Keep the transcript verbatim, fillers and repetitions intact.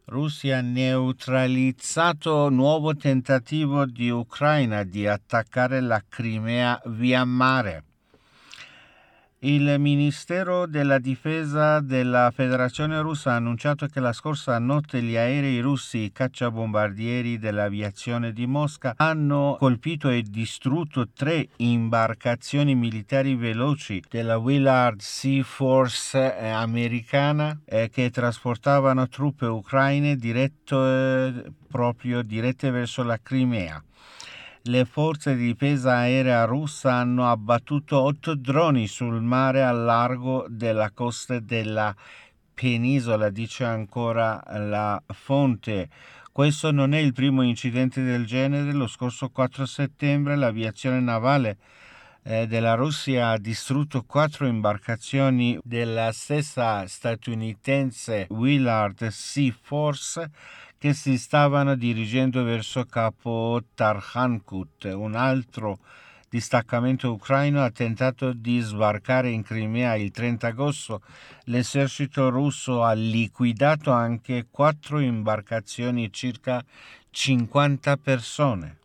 Russia ha neutralizzato nuovo tentativo di Ucraina di attaccare la Crimea via mare. Il Ministero della Difesa della Federazione Russa ha annunciato che la scorsa notte gli aerei russi, i cacciabombardieri dell'aviazione di Mosca, hanno colpito e distrutto tre imbarcazioni militari veloci della Willard Sea Force eh, americana eh, che trasportavano truppe ucraine diretto, eh, proprio dirette verso la Crimea. Le forze di difesa aerea russa hanno abbattuto otto droni sul mare a largo della costa della penisola, dice ancora la fonte. Questo non è il primo incidente del genere. Lo scorso quattro settembre l'aviazione navale eh, della Russia ha distrutto quattro imbarcazioni della stessa statunitense Willard Sea Force che si stavano dirigendo verso Capo Tarhankut. Un altro distaccamento ucraino ha tentato di sbarcare in Crimea il trenta agosto. L'esercito russo ha liquidato anche quattro imbarcazioni e circa cinquanta persone.